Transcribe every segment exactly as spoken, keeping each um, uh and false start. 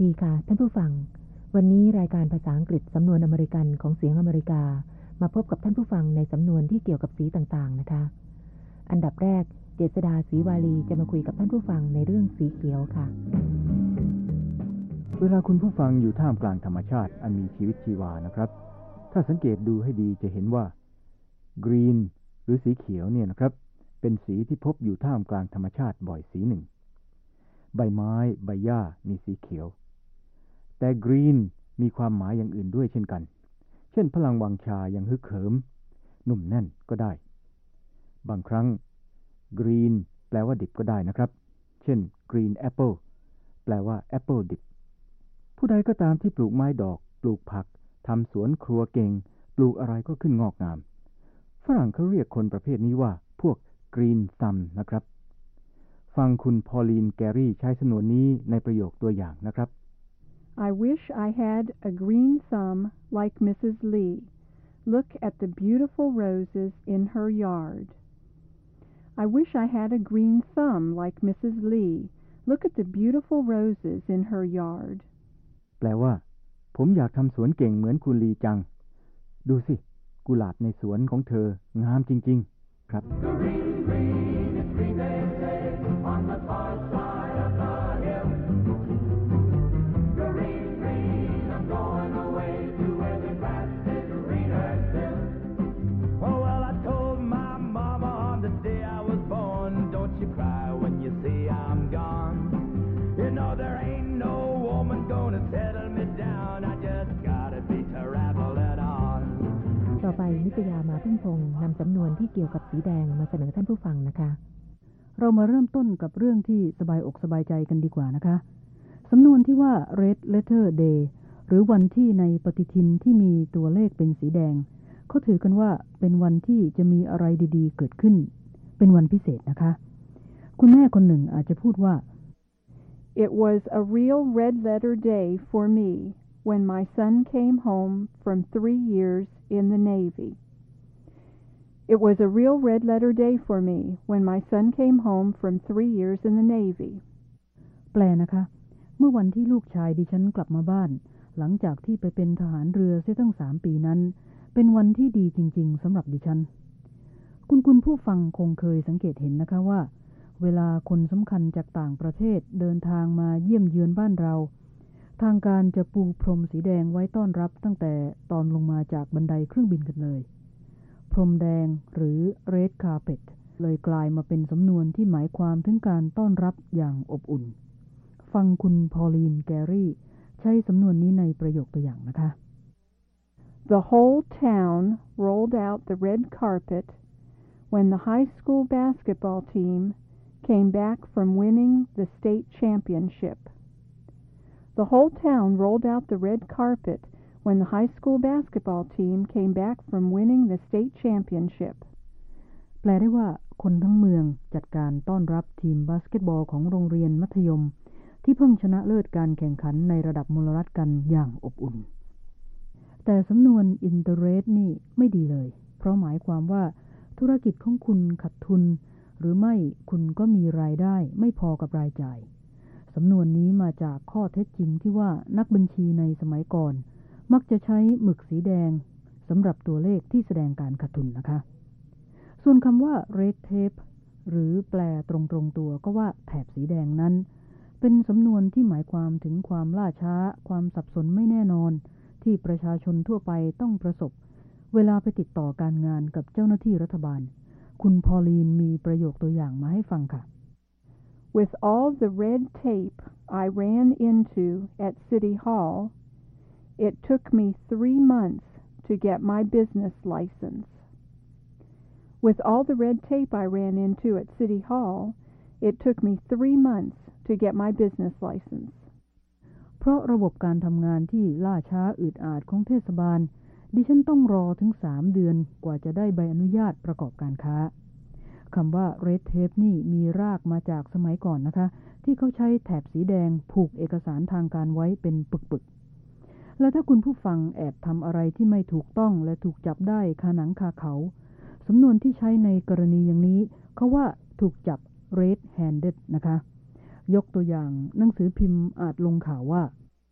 ดีค่ะท่านผู้ฟังวันนี้รายการภาษาอังกฤษสำนวนอเมริกันของเสียงอเมริกามาพบกับท่านผู้ฟังในสำนวนที่เกี่ยวกับสีต่างๆนะคะอันดับแรกเจษฎาศรีวาลีจะมาคุยกับท่านผู้ฟังในเรื่องสีเขียวค่ะเวลาคุณผู้ฟังอยู่ท่ามกลางธรรมชาติอันมีชีวิตชีวานะครับถ้าสังเกตดูให้ดีจะเห็นว่ากรีนหรือสีเขียวเนี่ยนะครับเป็นสีที่พบอยู่ท่ามกลางธรรมชาติบ่อยสีหนึ่งใบไม้ใบหญ้ามีสีเขียวแต่กรีนมีความหมายอย่างอื่นด้วยเช่นกันเช่นพลังวังชายังฮึกเหิมหนุ่มแน่นก็ได้บางครั้งกรีนแปลว่าดิบก็ได้นะครับเช่น green apple แปลว่าแอปเปิลดิบผู้ใดก็ตามที่ปลูกไม้ดอกปลูกผักทำสวนครัวเก่งปลูกอะไรก็ขึ้นงอกงามฝรั่งเขาเรียกคนประเภทนี้ว่าพวก green thumb นะครับฟังคุณพอลีนแกรี่ใช้สำนวนนี้ในประโยคตัวอย่างนะครับ I wish I had a green thumb like Missus Lee. Look at the beautiful roses in her yard. I wish I had a green thumb like Missus Lee. Look at the beautiful roses in her yard. แปลว่าผมอยากทำสวนเก่งเหมือนคุณลีจังดูสิกุหลาบในสวนของเธองามจริงๆครับต่อไปนิตยามาพึ่งพงษ์นำสำนวนที่เกี่ยวกับสีแดงมาเสนอท่านผู้ฟังนะคะเรามาเริ่มต้นกับเรื่องที่สบายอกสบายใจกันดีกว่านะคะสำนวนที่ว่า Red Letter Day หรือวันที่ในปฏิทินที่มีตัวเลขเป็นสีแดงเขาถือกันว่าเป็นวันที่จะมีอะไรดีๆเกิดขึ้นเป็นวันพิเศษนะคะคุณแม่คนหนึ่งอาจจะพูดว่า It was a real red letter day for me when my son came home from three years in the Navy. It was a real red letter day for me when my son came home from three years in the Navy. แปลนะคะเมื่อวันที่ลูกชายดิฉันกลับมาบ้านหลังจากที่ไปเป็นทหารเรือเสียตั้งสามปีนั้นเป็นวันที่ดีจริงๆสำหรับดิฉันคุณคุณผู้ฟังคงเคยสังเกตเห็นนะคะว่าเวลาคนสำคัญจากต่างประเทศเดินทางมาเยี่ยมเยือนบ้านเราทางการจะปูพรมสีแดงไว้ต้อนรับตั้งแต่ตอนลงมาจากบันไดเครื่องบินกันเลยพรมแดงหรือ Red Carpet เลยกลายมาเป็นสำนวนที่หมายความถึงการต้อนรับอย่างอบอุ่นฟังคุณพอลีนแกรี่ใช้สำนวนนี้ในประโยคตัวอย่างนะคะ The whole town rolled out the red carpet when the high school basketball team came back from winning the state championship.The whole town rolled out the red carpet when the high school basketball team came back from winning the state championship. แปลได้ว่าคนทั้งเมืองจัดการต้อนรับทีมบาสเกตบอลของโรงเรียนมัธยมที่เพิ่งชนะเลิศการแข่งขันในระดับมลรัฐกันอย่างอบอุ่นแต่สำนวน in the red นี่ไม่ดีเลยเพราะหมายความว่าธุรกิจของคุณขาดทุนหรือไม่คุณก็มีรายได้ไม่พอกับรายจ่ายสำนวนนี้มาจากข้อเท็จจริงที่ว่านักบัญชีในสมัยก่อนมักจะใช้หมึกสีแดงสำหรับตัวเลขที่แสดงการขาดทุนนะคะส่วนคำว่า red tape หรือแปลตรงๆตัวก็ว่าแถบสีแดงนั้นเป็นสำนวนที่หมายความถึงความล่าช้าความสับสนไม่แน่นอนที่ประชาชนทั่วไปต้องประสบเวลาไปติดต่อการงานกับเจ้าหน้าที่รัฐบาลคุณพอลีนมีประโยคตัวอย่างมาให้ฟังค่ะ With all the red tape I ran into at City Hall, it took me three months to get my business license. With all the red tape I ran into at City Hall, it took me three months to get my business license. เพราะระบบการทำงานที่ล่าช้าอืดอาดของเทศบาลดิฉันต้องรอถึงสามเดือนกว่าจะได้ใบอนุญาตประกอบการค้าคำว่า red tape นี่มีรากมาจากสมัยก่อนนะคะที่เขาใช้แถบสีแดงผูกเอกสารทางการไว้เป็นปึกๆและถ้าคุณผู้ฟังแอบทำอะไรที่ไม่ถูกต้องและถูกจับได้คาหนังคาเขาสำนวนที่ใช้ในกรณีอย่างนี้เขาว่าถูกจับ red handed นะคะยกตัวอย่างหนังสือพิมพ์อาจลงข่าวว่า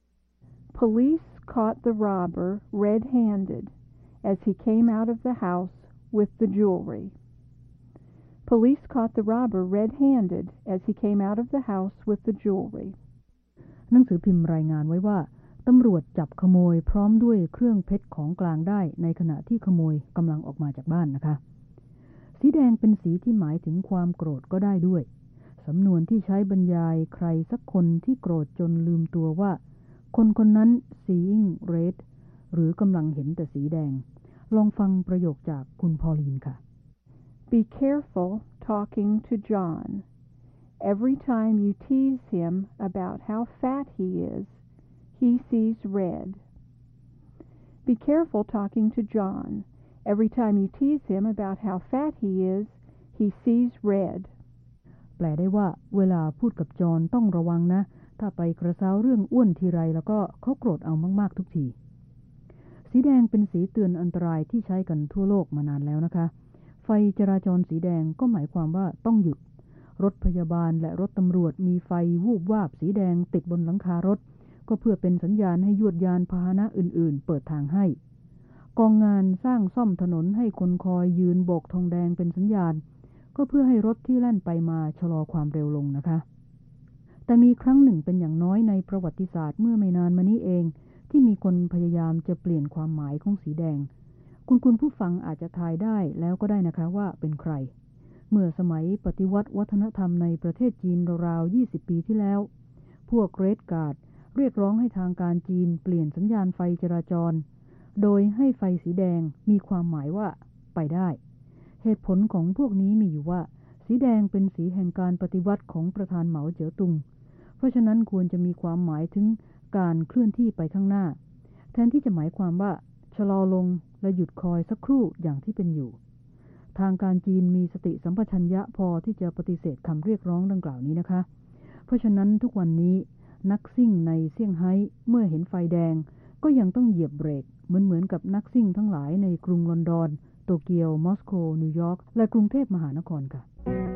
Police caught the robber red-handed as he came out of the house with the jewelry. Police caught the robber red-handed as he came out of the house with the jewelry. หนังสือพิมพ์รายงานไว้ว่าตำรวจจับขโมยพร้อมด้วยเครื่องเพชรของกลางได้ในขณะที่ขโมยกำลังออกมาจากบ้านนะคะสีแดงเป็นสีที่หมายถึงความโกรธก็ได้ด้วยสำนวนที่ใช้บรรยายใครสักคนที่โกรธจนลืมตัวว่าคนคนนั้น seeing red หรือกำลังเห็นแต่สีแดงลองฟังประโยคจากคุณพอลีนค่ะ Be careful talking to John. Every time you tease him about how fat he is, he sees red. Be careful talking to John. Every time you tease him about how fat he is, he sees red. แปลได้ว่าเวลาพูดกับจอห์นต้องระวังนะถ้าไปกระซ้าวเรื่องอ้วนทีไรแล้วก็เขาโกรธเอามากๆทุกทีสีแดงเป็นสีเตือนอันตรายที่ใช้กันทั่วโลกมานานแล้วนะคะไฟจราจรสีแดงก็หมายความว่าต้องหยุดรถพยาบาลและรถตำรวจมีไฟวูบวาบสีแดงติดบนหลังคารถก็เพื่อเป็นสัญญาณให้ยวดยานพาหนะอื่นๆเปิดทางให้กองงานสร้างซ่อมถนนให้คนคอยยืนโบกธงแดงเป็นสัญญาณก็เพื่อให้รถที่แล่นไปมาชะลอความเร็วลงนะคะแต่มีครั้งหนึ่งเป็นอย่างน้อยในประวัติศาสตร์เมื่อไม่นานมานี้เองที่มีคนพยายามจะเปลี่ยนความหมายของสีแดงคุณคุณผู้ฟังอาจจะทายได้แล้วก็ได้นะคะว่าเป็นใครเมื่อสมัยปฏิวัติวัฒนธรรมในประเทศจีนราวๆยี่สิบปีที่แล้วพวกเรดการ์ดเรียกร้องให้ทางการจีนเปลี่ยนสัญญาณไฟจราจรโดยให้ไฟสีแดงมีความหมายว่าไปได้เหตุผลของพวกนี้มีอยู่ว่าสีแดงเป็นสีแห่งการปฏิวัติของประธานเหมาเจ๋อตุงเพราะฉะนั้นควรจะมีความหมายถึงการเคลื่อนที่ไปข้างหน้าแทนที่จะหมายความว่าชะลอลงและหยุดคอยสักครู่อย่างที่เป็นอยู่ทางการจีนมีสติสัมปชัญญะพอที่จะปฏิเสธคำเรียกร้องดังกล่าวนี้นะคะเพราะฉะนั้นทุกวันนี้นักซิ่งในเซี่ยงไฮ้เมื่อเห็นไฟแดงก็ยังต้องเหยียบเบรกเหมือนเหมือนกับนักซิ่งทั้งหลายในกรุงลอนดอนโตเกียวมอสโกนิวยอร์กและกรุงเทพมหานครค่ะ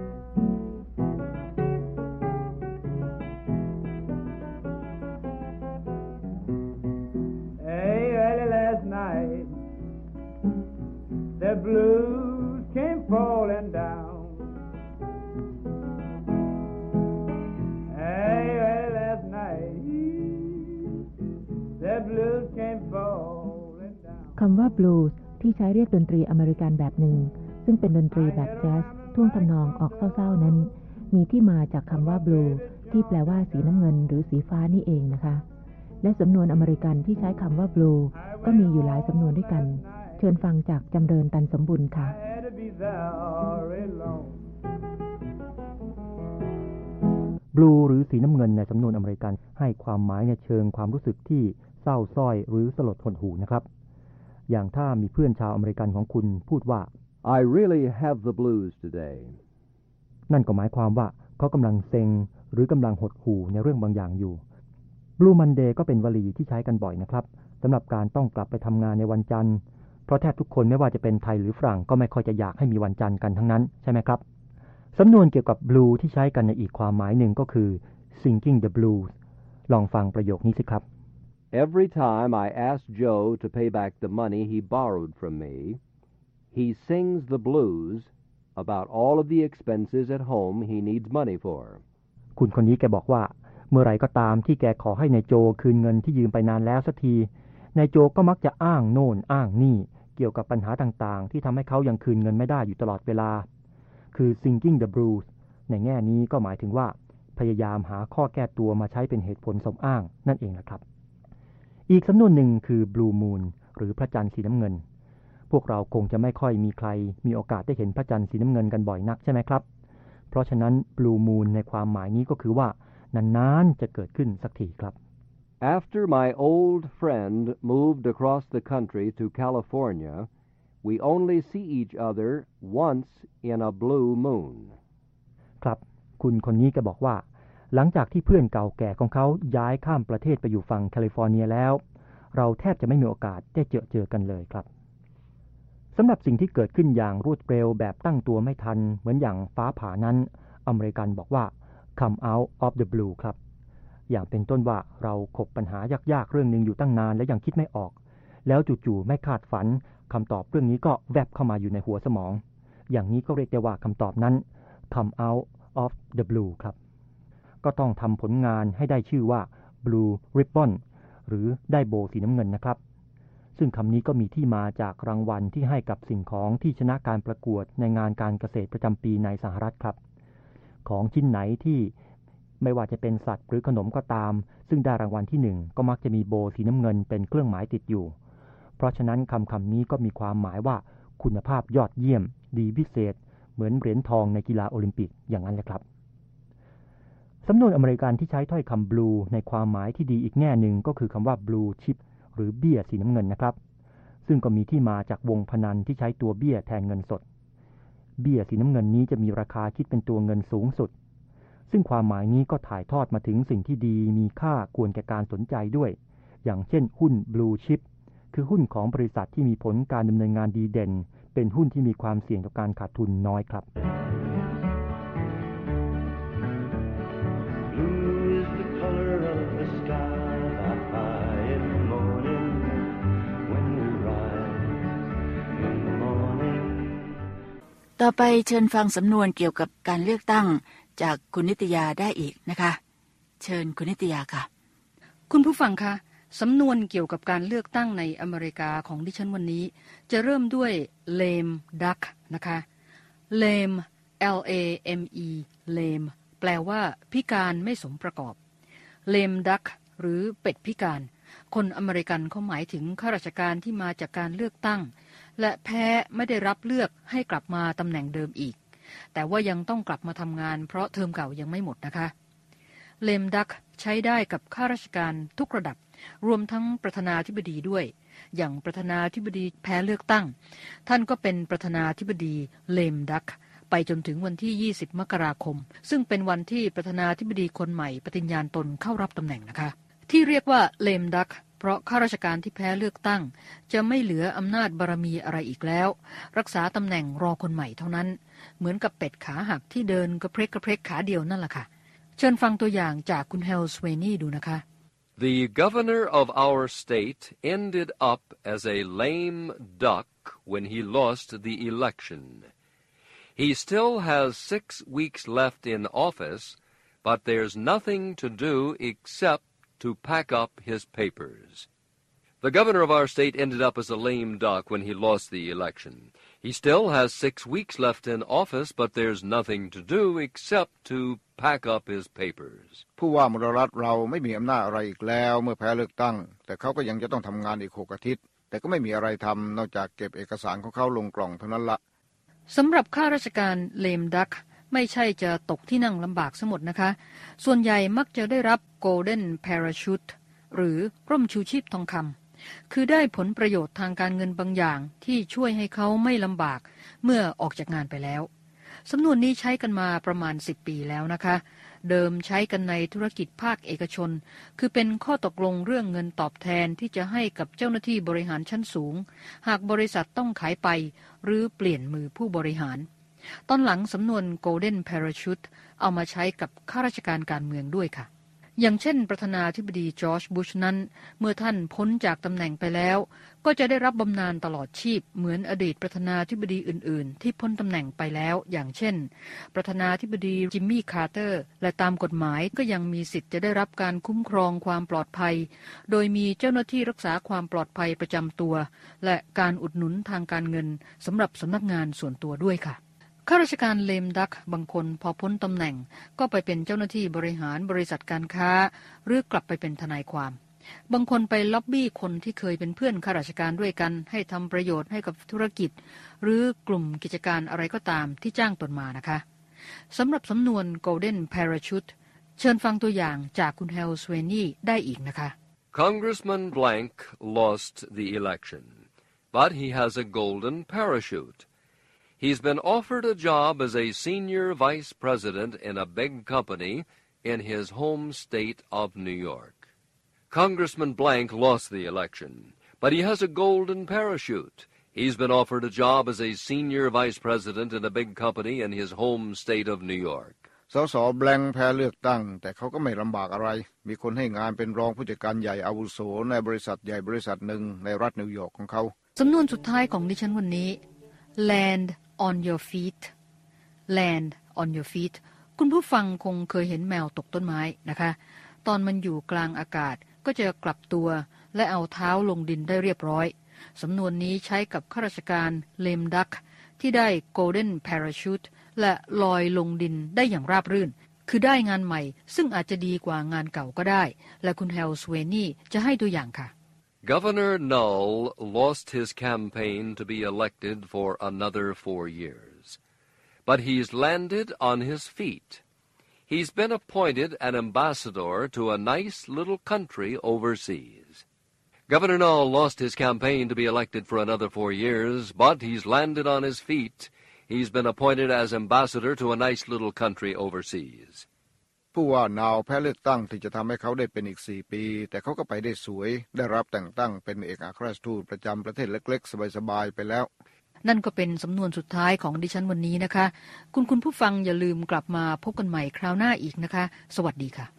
The blues came falling down. Hey, well, last night the blues came falling down. คำว่าบลูส์ที่ใช้เรียกดนตรีอเมริกันแบบหนึ่งซึ่งเป็นดนตรีแบบแจ๊สท่วงทำนองออกเศร้าๆนั้นมีที่มาจากคำว่าบลูที่แปลว่าสีน้ำเงินหรือสีฟ้านี่เองนะคะและสำนวนอเมริกันที่ใช้คำว่าบลูก็มีอยู่หลายสำนวนด้วยกันเชิญฟังจากจำเริญตันสมบุญค่ะบลูหรือสีน้ำเงินในสำนวนอเมริกันให้ความหมายในเชิงความรู้สึกที่เศร้าส้อยหรือสลดหดหู่นะครับอย่างถ้ามีเพื่อนชาวอเมริกันของคุณพูดว่า I really have the blues today นั่นก็หมายความว่าเขากำลังเซ็งหรือกำลังหดหู่ในเรื่องบางอย่างอยู่ Blue Monday ก็เป็นวลีที่ใช้กันบ่อยนะครับสำหรับการต้องกลับไปทำงานในวันจันทร์เพราะแทบทุกคนไม่ว่าจะเป็นไทยหรือฝรั่งก็ไม่ค่อยจะอยากให้มีวันจันทร์กันทั้งนั้นใช่ไหมครับสำนวนเกี่ยวกับ blue ที่ใช้กันในอีกความหมายหนึ่งก็คือ singing the blues ลองฟังประโยคนี้สิครับ Every time I ask Joe to pay back the money he borrowed from me, he sings the blues about all of the expenses at home he needs money for. คุณคนนี้แกบอกว่าเมื่อไรก็ตามที่แกขอให้นายโจคืนเงินที่ยืมไปนานแล้วสักทีนายโจก็มักจะอ้างโน่นอ้างนี่เกี่ยวกับปัญหาต่างๆที่ทำให้เขายังคืนเงินไม่ได้อยู่ตลอดเวลาคือ singing the blues ในแง่นี้ก็หมายถึงว่าพยายามหาข้อแก้ตัวมาใช้เป็นเหตุผลสมอ้างนั่นเองแหละครับอีกสำนวนหนึ่งคือ blue moon หรือพระจันทร์สีน้ำเงินพวกเราคงจะไม่ค่อยมีใครมีโอกาสได้เห็นพระจันทร์สีน้ำเงินกันบ่อยนักใช่ไหมครับเพราะฉะนั้น blue moon ในความหมายนี้ก็คือว่านานๆจะเกิดขึ้นสักทีครับ After my old friend moved across the country to California, we only see each other once in a blue moon. ครับคุณคนนี้ก็บอกว่าหลังจากที่เพื่อนเก่าแก่ของเขาย้ายข้ามประเทศไปอยู่ฝั่งแคลิฟอร์เนียแล้วเราแทบจะไม่มีโอกาสได้เจอเจอกันเลยครับสำหรับสิ่งที่เกิดขึ้นอย่างรวดเร็วแบบตั้งตัวไม่ทันเหมือนอย่างฟ้าผ่านั้นอเมริกันบอกว่า come out of the blue ครับอย่างเป็นต้นว่าเราขบปัญหายากๆเรื่องนึงอยู่ตั้งนานและยังคิดไม่ออกแล้วจู่ๆไม่คาดฝันคำตอบเรื่องนี้ก็แวบเข้ามาอยู่ในหัวสมองอย่างนี้ก็เรียกได้ว่าคำตอบนั้น come out of the blue ครับก็ต้องทำผลงานให้ได้ชื่อว่า blue ribbon หรือได้โบสีน้ำเงินนะครับซึ่งคำนี้ก็มีที่มาจากรางวัลที่ให้กับสิ่งของที่ชนะการประกวดในงานการเกษตรประจำปีในสหรัฐครับของชิ้นไหนที่ไม่ว่าจะเป็นสัตว์หรือขนมก็ตามซึ่งได้รางวัลที่หนึ่งก็มักจะมีโบสีน้ำเงินเป็นเครื่องหมายติดอยู่เพราะฉะนั้นคำคำนี้ก็มีความหมายว่าคุณภาพยอดเยี่ยมดีพิเศษเหมือนเหรียญทองในกีฬาโอลิมปิกอย่างนั้นแหละครับสำนวนอเมริกันที่ใช้ถ้อยคำ blue ในความหมายที่ดีอีกแง่หนึ่งก็คือคำว่า blue chip หรือเบี้ยสีน้ำเงินนะครับซึ่งก็มีที่มาจากวงพนันที่ใช้ตัวเบี้ยแทนเงินสดเบี้ยสีน้ำเงินนี้จะมีราคาคิดเป็นตัวเงินสูงสุดซึ่งความหมายนี้ก็ถ่ายทอดมาถึงสิ่งที่ดีมีค่าควรแก่การสนใจด้วยอย่างเช่นหุ้น blue chip คือหุ้นของบริษัทที่มีผลการดำเนินงานดีเด่นเป็นหุ้นที่มีความเสี่ยงต่อการขาดทุนน้อยครับต่อไปเชิญฟังสำนวนเกี่ยวกับการเลือกตั้งจากคุณนิตยาได้อีกนะคะเชิญคุณนิตยาค่ะคุณผู้ฟังคะสำนวนเกี่ยวกับการเลือกตั้งในอเมริกาของดิฉันวันนี้จะเริ่มด้วย lame duck นะคะ lame L A M E lame แปลว่าพิการไม่สมประกอบ lame duck หรือเป็ดพิการคนอเมริกันเขาหมายถึงข้าราชการที่มาจากการเลือกตั้งและแพ้ไม่ได้รับเลือกให้กลับมาตำแหน่งเดิมอีกแต่ว่ายังต้องกลับมาทำงานเพราะเทอมเก่ายังไม่หมดนะคะ lame duck ใช้ได้กับข้าราชการทุกระดับรวมทั้งประธานาธิบดีด้วยอย่างประธานาธิบดีแพ้เลือกตั้งท่านก็เป็นประธานาธิบดี lame duck ไปจนถึงวันที่ยี่สิบมกราคมซึ่งเป็นวันที่ประธานาธิบดีคนใหม่ปฏิญญาณตนเข้ารับตำแหน่งนะคะที่เรียกว่า lame duck เพราะข้าราชการที่แพ้เลือกตั้งจะไม่เหลืออำนาจบารมีอะไรอีกแล้วรักษาตำแหน่งรอคนใหม่เท่านั้นเหมือนกับเป็ดขาหักที่เดินกระเพกกระเพกขาเดียวนั่นแหละค่ะเชิญฟังตัวอย่างจากคุณเฮลสเวนี่ดูนะคะ The governor of our state ended up as a lame duck when he lost the election. He still has six weeks left in office, but there's nothing to do except to pack up his papers. The governor of our state ended up as a lame duck when he lost the election. He still has six weeks left in office, but there's nothing to do except to pack up his papers. ผู้ว่ามลรัฐเราไม่มีอำนาจอะไรอีกแล้วเมื่อแพ้เลือกตั้งแต่เขาก็ยังจะต้องทำงานอีกหกอาทิตย์แต่ก็ไม่มีอะไรทำนอกจากเก็บเอกสารของเขาลงกล่องเท่านั้นละสำหรับข้าราชการ lame duck ไม่ใช่จะตกที่นั่งลำบากซะหมดนะคะส่วนใหญ่มักจะได้รับ golden parachute หรือร่มชูชีพทองคำคือได้ผลประโยชน์ทางการเงินบางอย่างที่ช่วยให้เขาไม่ลำบากเมื่อออกจากงานไปแล้วสำนวนนี้ใช้กันมาประมาณสิบปีแล้วนะคะเดิมใช้กันในธุรกิจภาคเอกชนคือเป็นข้อตกลงเรื่องเงินตอบแทนที่จะให้กับเจ้าหน้าที่บริหารชั้นสูงหากบริษัทต้องขายไปหรือเปลี่ยนมือผู้บริหารตอนหลังสำนวน Golden Parachute เอามาใช้กับข้าราชการการเมืองด้วยค่ะอย่างเช่นประธานาธิบดีจอร์จบุชนั้นเมื่อท่านพ้นจากตำแหน่งไปแล้วก็จะได้รับบำนาญตลอดชีพเหมือนอดีตประธานาธิบดีอื่นๆที่พ้นตำแหน่งไปแล้วอย่างเช่นประธานาธิบดีจิมมี่คาร์เตอร์และตามกฎหมายก็ยังมีสิทธิ์จะได้รับการคุ้มครองความปลอดภัยโดยมีเจ้าหน้าที่รักษาความปลอดภัยประจำตัวและการอุดหนุนทางการเงินสำหรับสำนักงานส่วนตัวด้วยค่ะข้าราชการเลมดักบางคนพอพ้นตำแหน่งก็ไปเป็นเจ้าหน้าที่บริหารบริษัทการค้าหรือกลับไปเป็นทนายความบางคนไปล็อบบี้คนที่เคยเป็นเพื่อนข้าราชการด้วยกันให้ทำประโยชน์ให้กับธุรกิจหรือกลุ่มกิจการอะไรก็ตามที่จ้างตนมานะคะสำหรับสำนวน Golden Parachute เชิญฟังตัวอย่างจากคุณเฮลสเวนี่ได้อีกนะคะ Congressman Blank lost the election, but he has a golden parachute.He's been offered a job as a senior vice president in a big company in his home state of New York. Congressman Blank lost the election, but he has a golden parachute. He's been offered a job as a senior vice president in a big company in his home state of New York. สสแบงค์แพ้เลือกตั้งแต่เขาก็ไม่ลำบากอะไรมีคนให้งานเป็นรองผู้จัดการใหญ่อาวุโสในบริษัทใหญ่บริษัทหนึ่งในรัฐนิวยอร์กของเขาสำนวนสุดท้ายของดิฉันวันนี้ land on your feet land on your feet คุณผู้ฟังคงเคยเห็นแมวตกต้นไม้นะคะตอนมันอยู่กลางอากาศก็จะกลับตัวและเอาเท้าลงดินได้เรียบร้อยสำนวนนี้ใช้กับข้าราชการ lame duck ที่ได้ golden parachute และลอยลงดินได้อย่างราบรื่นคือได้งานใหม่ซึ่งอาจจะดีกว่างานเก่าก็ได้และคุณแฮลสเวนี่จะให้ตัวอย่างค่ะ Governor Null lost his campaign to be elected for another four years, but he's landed on his feet. He's been appointed an ambassador to a nice little country overseas. Governor Null lost his campaign to be elected for another four years, but he's landed on his feet.He's been appointed as ambassador to a nice little country overseas. ผู้ว่านาวแพ้เลือกตั้งที่จะทำให้เขาได้เป็นอีกสี่ปีแต่เขาก็ไปได้สวยได้รับแต่งตั้งเป็นเอกอัครราชทูตประจำประเทศเล็กๆสบายๆไปแล้วนั่นก็เป็นสำนวนสุดท้ายของดิฉันวันนี้นะคะคุณคุณผู้ฟังอย่าลืมกลับมาพบกันใหม่คราวหน้าอีกนะคะสวัสดีค่ะ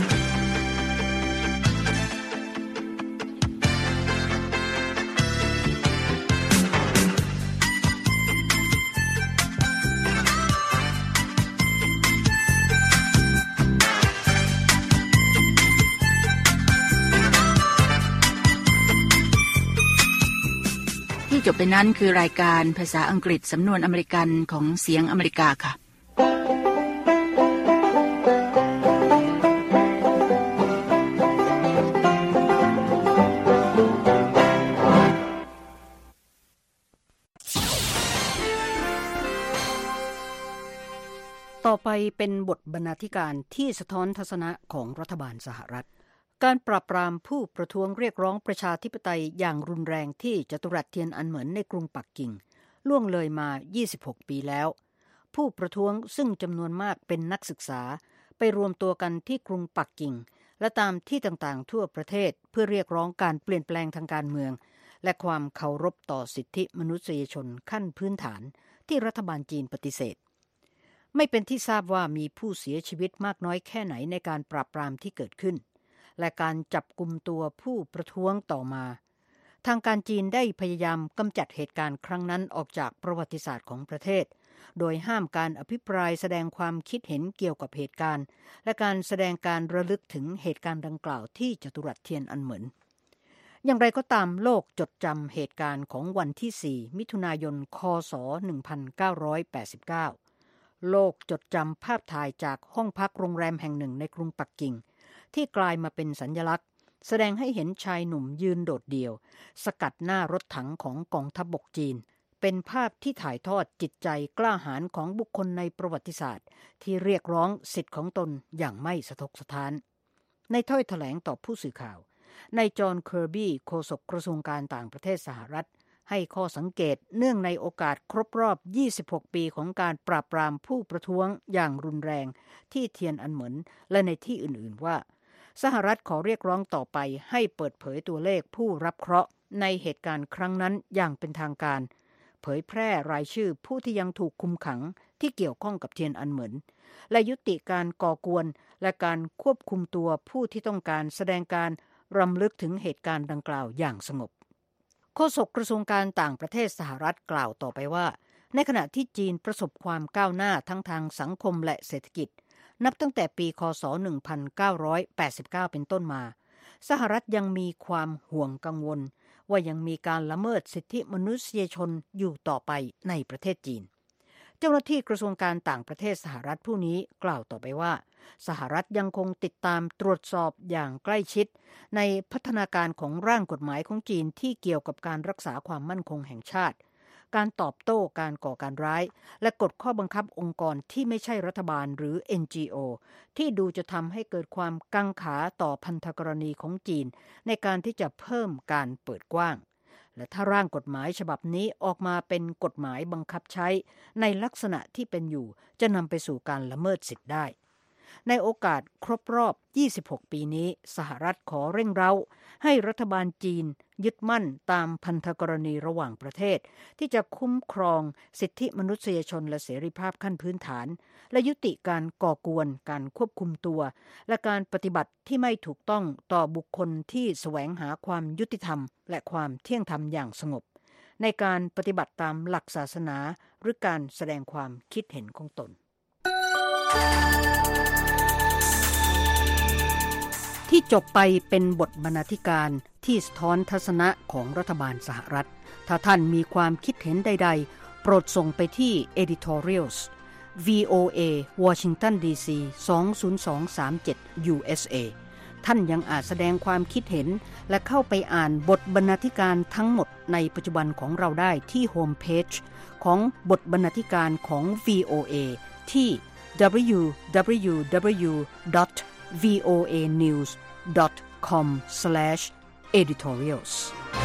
จบไปนั้นคือรายการภาษาอังกฤษสำนวนอเมริกันของเสียงอเมริกาค่ะต่อไปเป็นบทบรรณาธิการที่สะท้อนทัศนะของรัฐบาลสหรัฐการปราบปรามผู้ประท้วงเรียกร้องประชาธิปไตยอย่างรุนแรงที่จัตุรัสเทียนอันเหมินในกรุงปักกิ่งล่วงเลยมายี่สิบหกปีแล้วผู้ประท้วงซึ่งจำนวนมากเป็นนักศึกษาไปรวมตัวกันที่กรุงปักกิ่งและตามที่ต่างๆทั่วประเทศเพื่อเรียกร้องการเปลี่ยนแปลงทางการเมืองและความเคารพต่อสิทธิมนุษยชนขั้นพื้นฐานที่รัฐบาลจีนปฏิเสธไม่เป็นที่ทราบว่ามีผู้เสียชีวิตมากน้อยแค่ไหนในการปราบปรามที่เกิดขึ้นและการจับกุมตัวผู้ประท้วงต่อมาทางการจีนได้พยายามกำจัดเหตุการณ์ครั้งนั้นออกจากประวัติศาสตร์ของประเทศโดยห้ามการอภิปรายแสดงความคิดเห็นเกี่ยวกับเหตุการณ์และการแสดงการระลึกถึงเหตุการณ์ดังกล่าวที่จัตุรัสเทียนอันเหมินอย่างไรก็ตามโลกจดจำเหตุการณ์ของวันที่สี่มิถุนายนคศหนึ่งพันเก้าร้อยแปดสิบเก้าโลกจดจำภาพถ่ายจากห้องพักโรงแรมแห่งหนึ่งในกรุงปักกิ่งที่กลายมาเป็นสัญลักษณ์แสดงให้เห็นชายหนุ่มยืนโดดเดี่ยวสกัดหน้ารถถังของกองทัพบกจีนเป็นภาพที่ถ่ายทอดจิตใจกล้าหาญของบุคคลในประวัติศาสตร์ที่เรียกร้องสิทธิ์ของตนอย่างไม่สะทกสะท้านในถ้อยแถลงต่อผู้สื่อข่าวนายจอห์นเคอร์บี้โฆษกกระทรวงการต่างประเทศสหรัฐให้ข้อสังเกตเนื่องในโอกาสครบรอบยี่สิบหกปีของการปราบปรามผู้ประท้วงอย่างรุนแรงที่เทียนอันเหมินและในที่อื่นๆว่าสหรัฐขอเรียกร้องต่อไปให้เปิดเผยตัวเลขผู้รับเคราะห์ในเหตุการณ์ครั้งนั้นอย่างเป็นทางการเผยแพร่รายชื่อผู้ที่ยังถูกคุมขังที่เกี่ยวข้องกับเทียนอันเหมินและยุติการก่อกวนและการควบคุมตัวผู้ที่ต้องการแสดงการรำลึกถึงเหตุการณ์ดังกล่าวอย่างสงบโฆษกกระทรวงการต่างประเทศสหรัฐกล่าวต่อไปว่าในขณะที่จีนประสบความก้าวหน้าทั้งทางสังคมและเศรษฐกิจนับตั้งแต่ปีคศหนึ่งพันเก้าร้อยแปดสิบเก้าเป็นต้นมาสหรัฐยังมีความห่วงกังวลว่ายังมีการละเมิดสิทธิมนุษยชนอยู่ต่อไปในประเทศจีนเจ้าหน้าที่กระทรวงการต่างประเทศสหรัฐผู้นี้กล่าวต่อไปว่าสหรัฐยังคงติดตามตรวจสอบอย่างใกล้ชิดในพัฒนาการของร่างกฎหมายของจีนที่เกี่ยวกับการรักษาความมั่นคงแห่งชาติการตอบโต้การก่อการร้ายและกฎข้อบังคับองค์กรที่ไม่ใช่รัฐบาลหรือ เอ็น จี โอ ที่ดูจะทำให้เกิดความกังขาต่อพันธกรณีของจีนในการที่จะเพิ่มการเปิดกว้างและถ้าร่างกฎหมายฉบับนี้ออกมาเป็นกฎหมายบังคับใช้ในลักษณะที่เป็นอยู่จะนำไปสู่การละเมิดสิทธิ์ได้ในโอกาสครบรอบยี่สิบหกปีนี้สหรัฐขอเร่งเร้าให้รัฐบาลจีนยึดมั่นตามพันธกรณีระหว่างประเทศที่จะคุ้มครองสิทธิมนุษยชนและเสรีภาพขั้นพื้นฐานและยุติการก่อกวนการควบคุมตัวและการปฏิบัติที่ไม่ถูกต้องต่อบุคคลที่แสวงหาความยุติธรรมและความเที่ยงธรรมอย่างสงบในการปฏิบัติตามหลักศาสนาหรือการแสดงความคิดเห็นของตนที่จบไปเป็นบทบรรณาธิการที่สะท้อนทัศนะของรัฐบาลสหรัฐถ้าท่านมีความคิดเห็นใดๆโปรดส่งไปที่ editorials วี โอ เอ Washington ดี ซี สอง ศูนย์ สอง สาม เจ็ด ยู เอส เอ ท่านยังอาจแสดงความคิดเห็นและเข้าไปอ่านบทบรรณาธิการทั้งหมดในปัจจุบันของเราได้ที่โฮมเพจของบทบรรณาธิการของ วี โอ เอ ที่ ดับเบิลยู ดับเบิลยู ดับเบิลยู ดอท วี โอ เอ นิวส์ ดอท คอม สแลช เอดิทอเรียลส์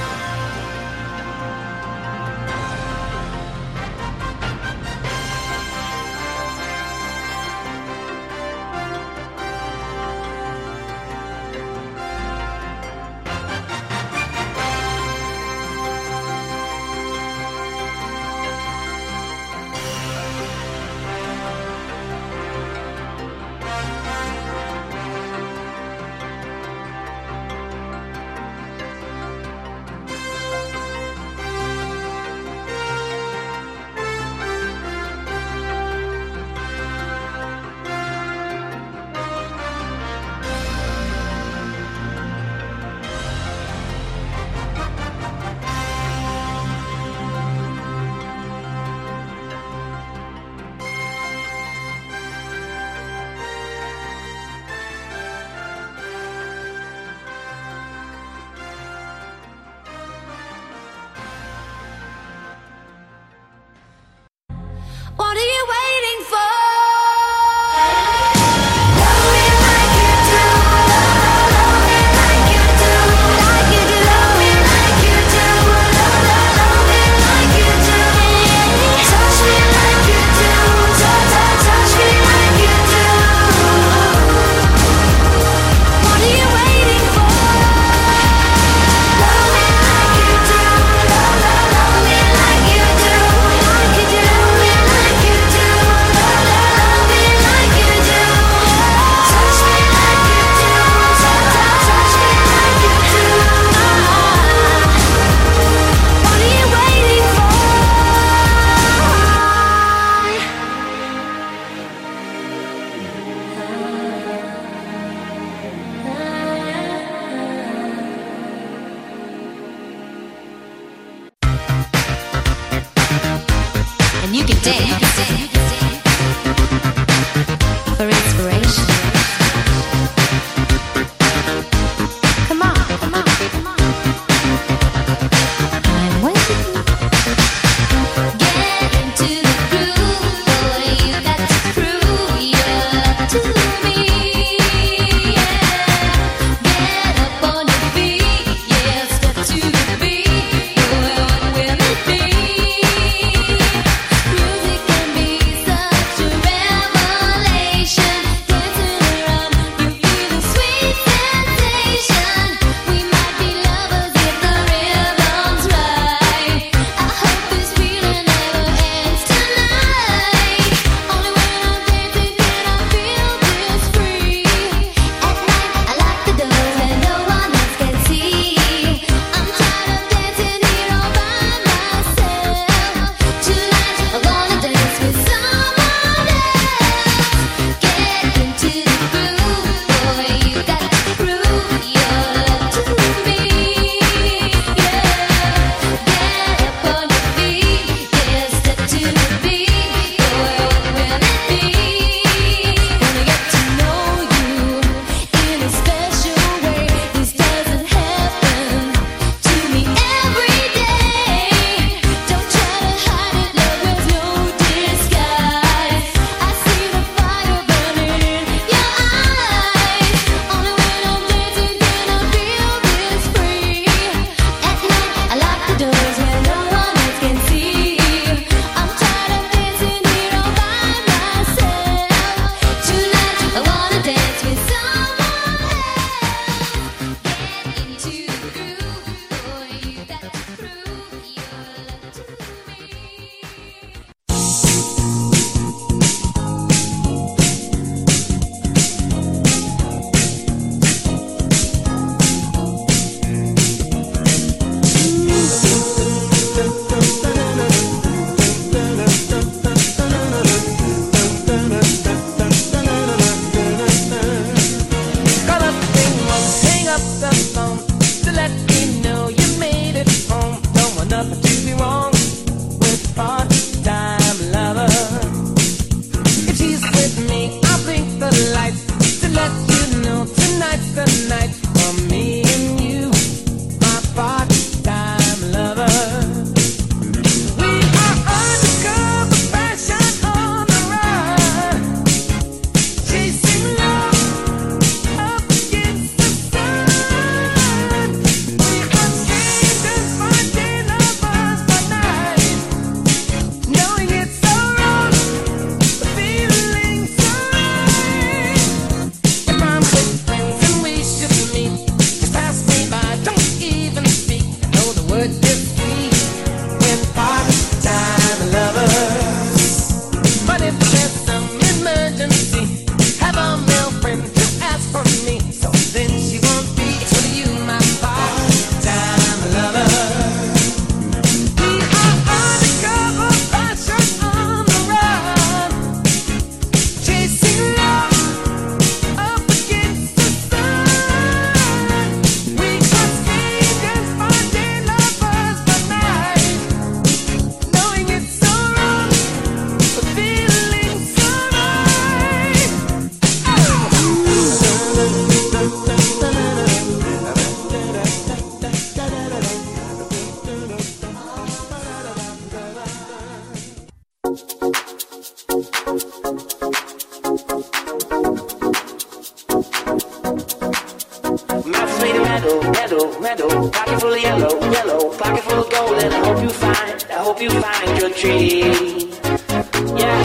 What are you waiting for? You can dance for inspiration. Come on, come on, come on. I'm waiting. Get into the groove, boy. You got to prove you're up to me. Yeah. Get up on your feet, yeah. Step to the beat, boy. What will it be? Music can be meadow, pocket full of yellow, yellow, pocket full of gold, and I hope you find, I hope you find your dream. Yeah.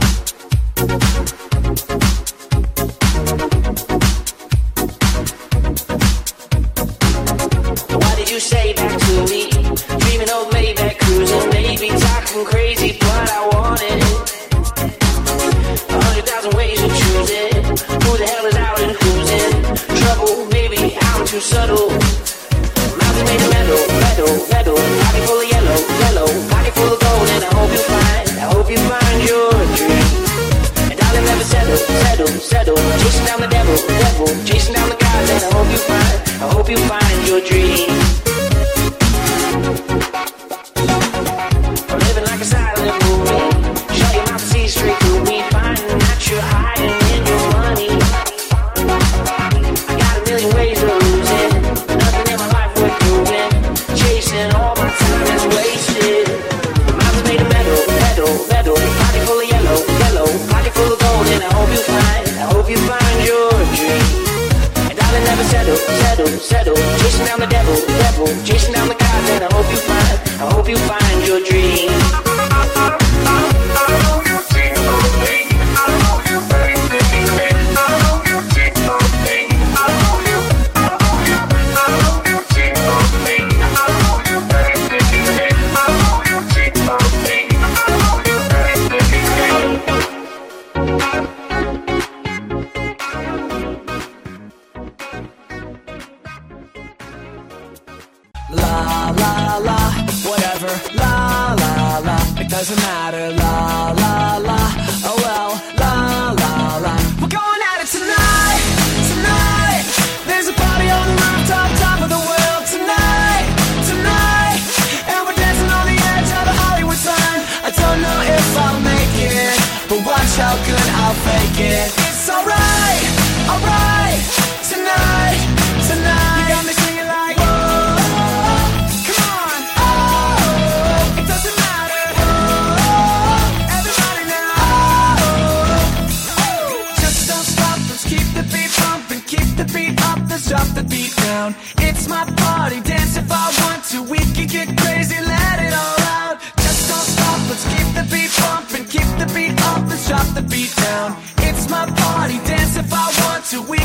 What did you say back to me? Dreaming of Maybach cruising, maybe talking crazy, but I wanted it. A hundred thousand ways of choosing. Who the hell is out and who's in trouble? Maybe I'm too subtle. Mountain made of metal, metal, metal. Pocket full of yellow, yellow. Pocket full of gold, and I hope you find, I hope you find your dream. And darling, never settle, settle, settle. Chasing down the devil, devil. Chasing down the gods, and I hope you find, I hope you find your dream. I'm living like a silent movie. Shut your mouth and see straight through me. Finding that you're hiding in your money. I got a million ways of losing. Nothing in my life worth doing. Chasing all my time is wasted. Mountains made of metal, metal, metal. Pocket full of yellow, yellow. Pocket full of gold, and I hope you find, I hope you find your dream. And darling, never settle, settle, settle. Chasing down the devil, devil. Chasing down the gods, and I hope you find, I hope you find your dream. La la la, whatever, la la la, it doesn't matter, la la la, oh well, la la la. We're going at it tonight, tonight. There's a party on the rooftop, top of the world tonight, tonight. And we're dancing on the edge of the Hollywood sign. I don't know if I'll make it, but watch how good I'll fake it. It's alright, alright, tonight, tonight. You got me singing like, drop the beat down. It's my party, dance if I want to. We can get crazy, let it all out. Just don't stop, let's keep the beat pumping. Keep the beat up, let's drop the beat down. It's my party, dance if I want to. We